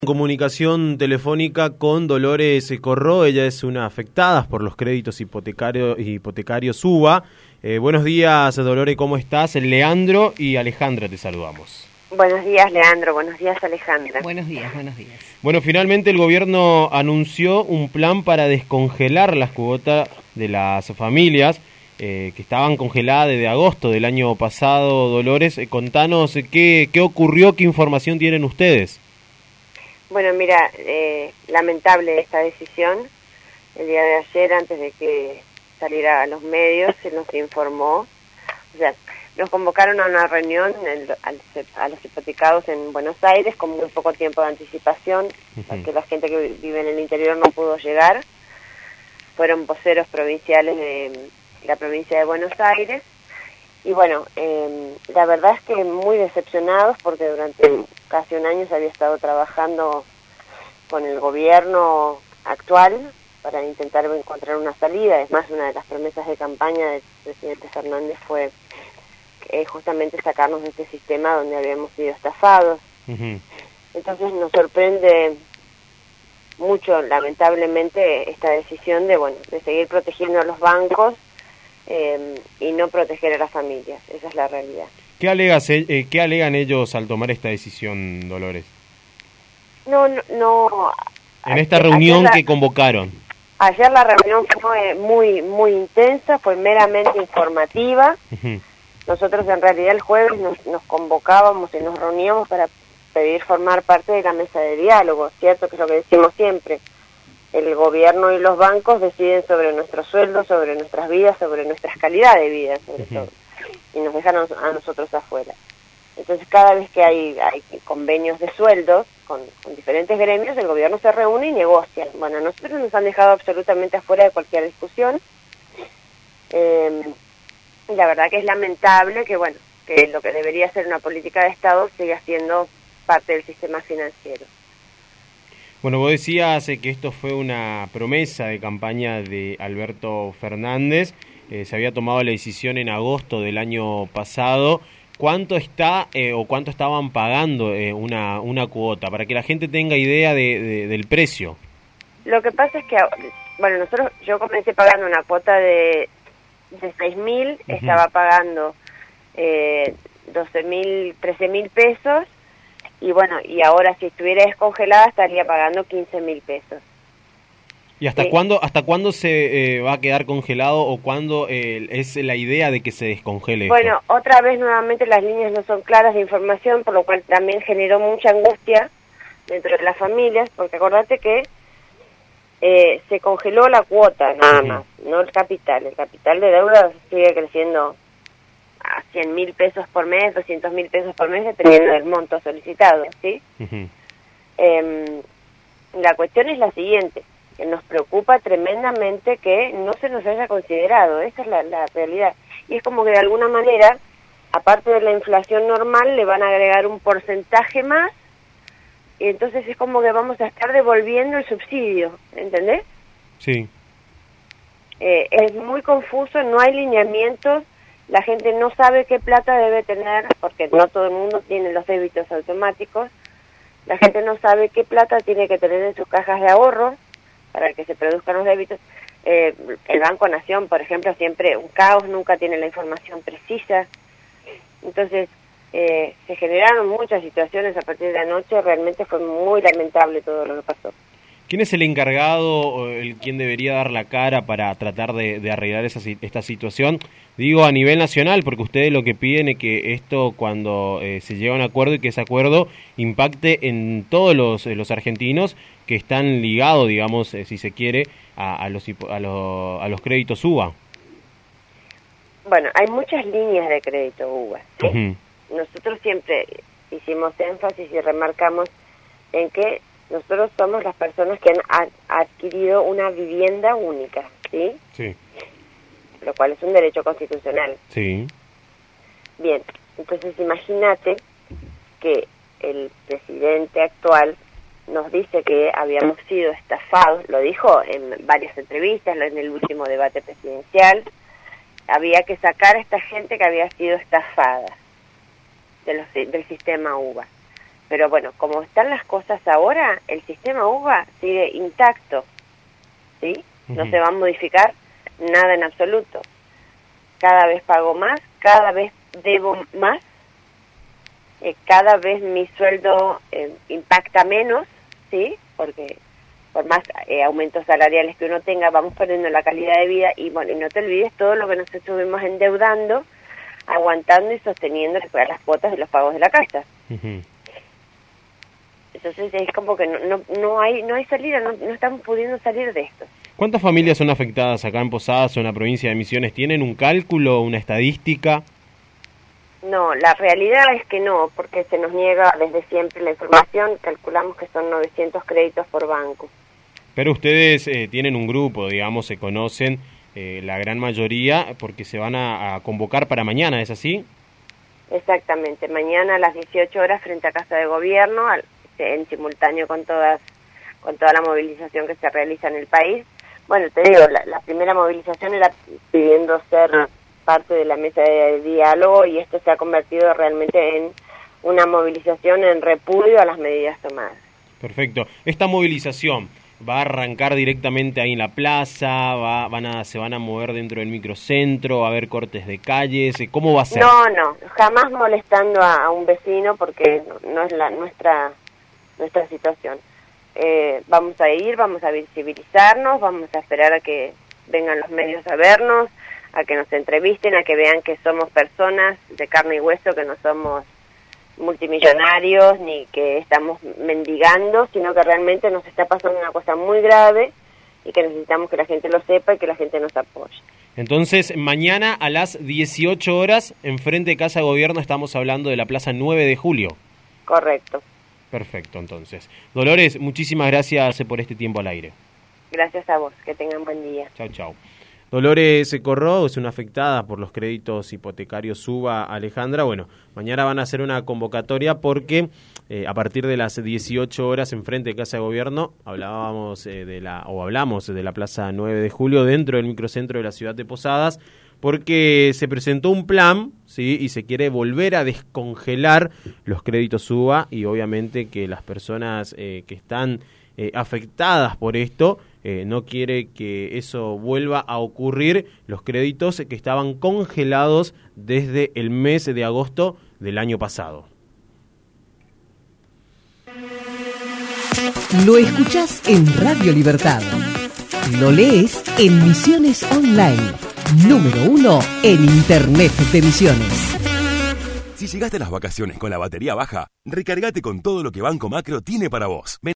Comunicación telefónica con Dolores Corró, ella es una afectada por los créditos hipotecarios UBA. Buenos días, Dolores, ¿cómo estás? Leandro y Alejandra te saludamos. Buenos días, Leandro, buenos días, Alejandra. Buenos días, buenos días. Bueno, finalmente el gobierno anunció un plan para descongelar las cuotas de las familias que estaban congeladas desde agosto del año pasado. Dolores, contanos qué ocurrió, qué información tienen ustedes. Bueno, mira, lamentable esta decisión. El día de ayer, antes de que saliera a los medios, se nos informó, o sea, nos convocaron a una reunión a los hipotecados en Buenos Aires con muy poco tiempo de anticipación, porque la gente que vive en el interior no pudo llegar. Fueron voceros provinciales de la provincia de Buenos Aires. Y bueno, la verdad es que muy decepcionados porque durante casi un año se había estado trabajando con el gobierno actual para intentar encontrar una salida. Es más, una de las promesas de campaña del presidente Fernández fue justamente sacarnos de este sistema donde habíamos sido estafados. Entonces nos sorprende mucho, lamentablemente, esta decisión de seguir protegiendo a los bancos y no proteger a las familias. Esa es la realidad. ¿Qué alegan ellos al tomar esta decisión, Dolores? No. En esta reunión que convocaron. Ayer la reunión fue muy intensa, fue meramente informativa. Nosotros en realidad el jueves nos convocábamos y nos reuníamos para pedir formar parte de la mesa de diálogo, ¿cierto? Que es lo que decimos siempre. El gobierno y los bancos deciden sobre nuestros sueldos, sobre nuestras vidas, sobre nuestras calidades de vida, sobre todo. Y nos dejan a nosotros afuera. Entonces, cada vez que hay convenios de sueldos con diferentes gremios, el gobierno se reúne y negocia. Bueno, a nosotros nos han dejado absolutamente afuera de cualquier discusión. Y la verdad que es lamentable que lo que debería ser una política de Estado siga siendo parte del sistema financiero. Bueno, vos decías que esto fue una promesa de campaña de Alberto Fernández. Se había tomado la decisión en agosto del año pasado. ¿Cuánto está o cuánto estaban pagando una cuota? Para que la gente tenga idea del precio. Lo que pasa es que, yo comencé pagando una cuota de 6.000, estaba pagando 12.000, 13.000 pesos. Y ahora si estuviera descongelada estaría pagando 15.000 pesos. ¿Y hasta cuándo se va a quedar congelado o cuándo es la idea de que se descongele esto? Bueno, otra vez nuevamente las líneas no son claras de información, por lo cual también generó mucha angustia dentro de las familias, porque acordate que se congeló la cuota nada más, no el capital. El capital de deuda sigue creciendo a 100.000 pesos por mes, 200.000 pesos por mes, dependiendo del monto solicitado, ¿sí? La cuestión es la siguiente, que nos preocupa tremendamente que no se nos haya considerado, esa es la realidad. Y es como que de alguna manera, aparte de la inflación normal, le van a agregar un porcentaje más, y entonces es como que vamos a estar devolviendo el subsidio, ¿entendés? Sí. Es muy confuso, no hay lineamientos. La gente no sabe qué plata debe tener, porque no todo el mundo tiene los débitos automáticos. La gente no sabe qué plata tiene que tener en sus cajas de ahorro para que se produzcan los débitos. El Banco Nación, por ejemplo, siempre un caos, nunca tiene la información precisa. Entonces, se generaron muchas situaciones a partir de anoche. Realmente fue muy lamentable todo lo que pasó. ¿Quién es el encargado o quien debería dar la cara para tratar de arreglar esta situación? Digo a nivel nacional, porque ustedes lo que piden es que esto, cuando se llega a un acuerdo y que ese acuerdo impacte en todos los argentinos que están ligados, digamos, si se quiere, a los créditos UBA. Bueno, hay muchas líneas de crédito UBA, ¿sí? Nosotros siempre hicimos énfasis y remarcamos en que nosotros somos las personas que han adquirido una vivienda única, ¿sí? Sí. Lo cual es un derecho constitucional. Sí. Bien, entonces imagínate que el presidente actual nos dice que habíamos sido estafados, lo dijo en varias entrevistas, en el último debate presidencial, había que sacar a esta gente que había sido estafada del sistema UBA. Pero bueno, como están las cosas ahora, el sistema UBA sigue intacto, ¿sí? No se va a modificar nada en absoluto. Cada vez pago más, cada vez debo más, cada vez mi sueldo impacta menos, ¿sí? Porque por más aumentos salariales que uno tenga, vamos perdiendo la calidad de vida. Y bueno, y no te olvides todo lo que nos estuvimos endeudando, aguantando y sosteniendo las cuotas de los pagos de la casa. Entonces es como que no hay salida, no estamos pudiendo salir de esto. ¿Cuántas familias son afectadas acá en Posadas o en la provincia de Misiones? ¿Tienen un cálculo, una estadística? No, la realidad es que no, porque se nos niega desde siempre la información. Calculamos que son 900 créditos por banco. Pero ustedes tienen un grupo, digamos, se conocen la gran mayoría, porque se van a convocar para mañana, ¿es así? Exactamente, mañana a las 18 horas frente a Casa de Gobierno, en simultáneo con toda la movilización que se realiza en el país. Bueno, te digo, la primera movilización era pidiendo ser parte de la mesa de diálogo, y esto se ha convertido realmente en una movilización en repudio a las medidas tomadas. Perfecto. Esta movilización va a arrancar directamente ahí en la plaza, se van a mover dentro del microcentro, va a haber cortes de calles, ¿cómo va a ser? No, jamás molestando a un vecino, porque no es nuestra situación. Vamos a ir, vamos a visibilizarnos, vamos a esperar a que vengan los medios a vernos, a que nos entrevisten, a que vean que somos personas de carne y hueso, que no somos multimillonarios ni que estamos mendigando, sino que realmente nos está pasando una cosa muy grave y que necesitamos que la gente lo sepa y que la gente nos apoye. Entonces, mañana a las 18 horas, enfrente de Casa de Gobierno, estamos hablando de la Plaza 9 de Julio. Correcto. Perfecto, entonces. Dolores, muchísimas gracias por este tiempo al aire. Gracias a vos, que tengan buen día. Chau, chau. Dolores Corró es una afectada por los créditos hipotecarios UBA, Alejandra. Bueno, mañana van a hacer una convocatoria porque a partir de las 18 horas en frente de Casa de Gobierno hablamos de la Plaza 9 de Julio dentro del microcentro de la ciudad de Posadas, porque se presentó un plan, ¿sí? Y se quiere volver a descongelar los créditos UBA, y obviamente que las personas que están afectadas por esto no quiere que eso vuelva a ocurrir. Los créditos que estaban congelados desde el mes de agosto del año pasado. Lo escuchás en Radio Libertad. Lo lees en Misiones Online, número 1 en Internet de Misiones. Si llegaste a las vacaciones con la batería baja, recargate con todo lo que Banco Macro tiene para vos.